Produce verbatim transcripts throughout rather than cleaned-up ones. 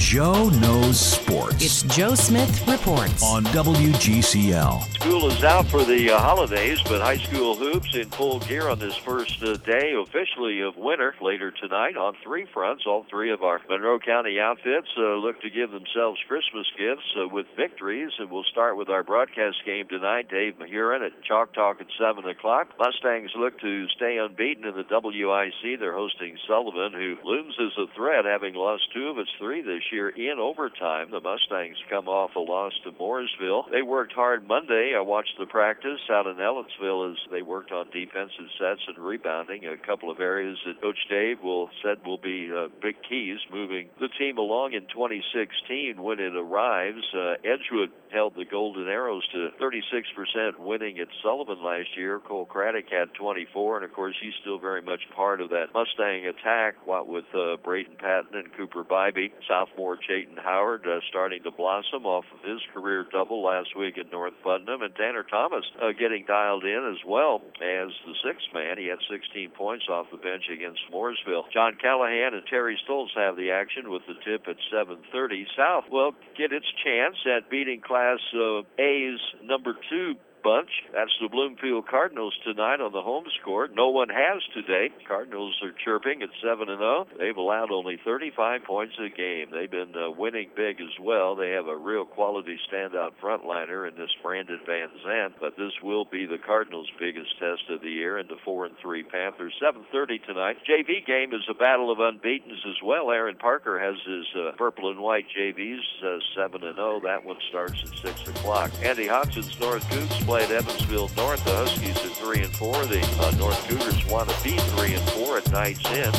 Joe Knows Sports. It's Joe Smith Reports on W G C L. School is out for the uh, holidays, but high school hoops in full gear on this first uh, day officially of winter. Later tonight on three fronts, all three of our Monroe County outfits uh, look to give themselves Christmas gifts uh, with victories, and we'll start with our broadcast game tonight. Dave Mahurin at Chalk Talk at seven o'clock. Mustangs look to stay unbeaten in the W I C. They're hosting Sullivan, who looms as a threat, having lost two of its three this year in overtime. The Mustangs come off a loss to Mooresville. They worked hard Monday. I watched the practice out in Ellettsville as they worked on defensive sets and rebounding, a couple of areas that Coach Dave will said will be uh, big keys moving the team along in twenty sixteen when it arrives. Uh, Edgewood held the Golden Arrows to thirty-six percent winning at Sullivan last year. Cole Craddock had twenty-four, and of course he's still very much part of that Mustang attack, what with uh, Braden Patton and Cooper Bybee. Sophomore Chayton Howard uh, starting to blossom off of his career double last week at North Putnam, and Tanner Thomas uh, getting dialed in as well as the sixth man. He had sixteen points off the bench against Mooresville. John Callahan and Terry Stoltz have the action with the tip at seven thirty. South will get its chance at beating Class uh, A's number two bunch. That's the Bloomfield Cardinals tonight on the home score. No one has today. Cardinals are chirping at seven and oh. They've allowed only thirty-five points a game. They've been uh, winning big as well. They have a real quality standout frontliner in this Brandon Van Zandt, but this will be the Cardinals' biggest test of the year, and the four and three Panthers. seven thirty tonight. J V game is a battle of unbeatens as well. Aaron Parker has his uh, purple and white J Vs uh, seven and oh. That one starts at six o'clock. Andy Hodgson's North Cougs play at Evansville North. The Huskies at three and four. The uh, North Cougars want to beat three and four at Knight's End.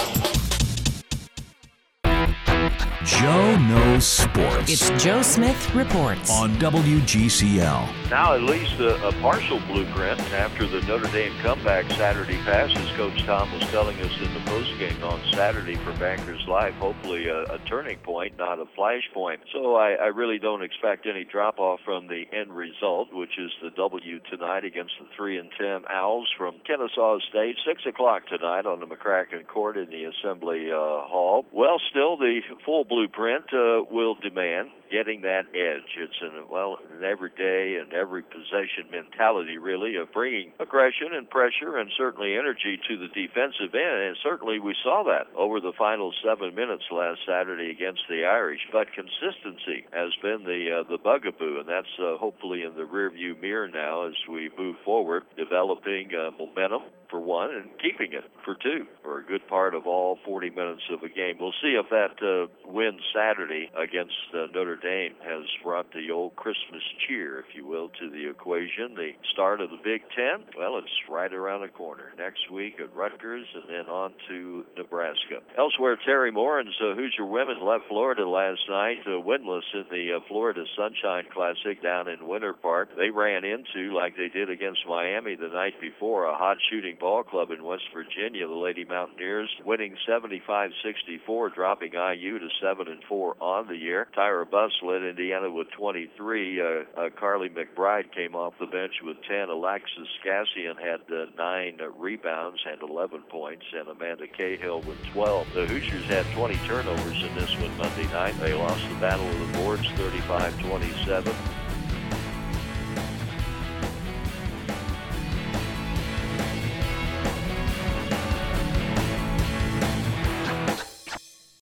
Joe Knows Sports. It's Joe Smith Reports on W G C L. Now at least a, a partial blueprint after the Notre Dame comeback Saturday passes. Coach Tom was telling us in the postgame on Saturday for Bankers Live, hopefully a, a turning point, not a flashpoint. So I, I really don't expect any drop-off from the end result, which is the W tonight against the three and ten Owls from Kennesaw State. six o'clock tonight on the McCracken Court in the Assembly uh, Hall. Well, still the full blueprint uh, will demand getting that edge. It's an, well, an everyday and every possession mentality, really, of bringing aggression and pressure and certainly energy to the defensive end, and certainly we saw that over the final seven minutes last Saturday against the Irish. But consistency has been the uh, the bugaboo, and that's uh, hopefully in the rearview mirror now as we move forward, developing uh, momentum for one and keeping it for two for a good part of all forty minutes of a game. We'll see if that uh, win Saturday against uh, Notre Dame has brought the old Christmas cheer, if you will, to the equation. The start of the Big Ten, well, it's right around the corner. Next week at Rutgers and then on to Nebraska. Elsewhere, Terry Morin's uh, Hoosier women left Florida last night uh, winless in the uh, Florida Sunshine Classic down in Winter Park. They ran into, like they did against Miami the night before, a hot shooting ball club in West Virginia, the Lady Mountaineers, winning seventy-five sixty-four, dropping I U to seven and four on the year. Tyra Buss led Indiana with twenty-three. Uh, uh, Carly McBride came off the bench with ten. Alexis Cassian had uh, nine uh, rebounds and eleven points, and Amanda Cahill with twelve. The Hoosiers had twenty turnovers in this one Monday night. They lost the Battle of the Boards thirty-five twenty-seven.